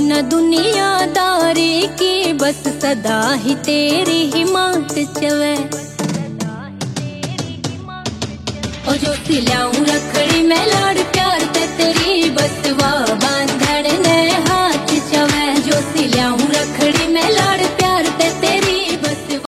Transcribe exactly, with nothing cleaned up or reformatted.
न दुनियादारी की, बस सदा ही तेरी हिम्मत चवे। ओ जो सिलाऊं रखड़ी मैं लाड़